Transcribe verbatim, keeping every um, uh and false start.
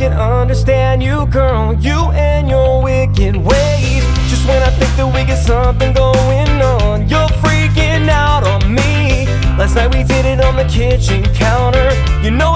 can understand you, girl, you and your wicked ways. Just when I think that we got something going on, you're freaking out on me. Last night we did it on the kitchen counter. You know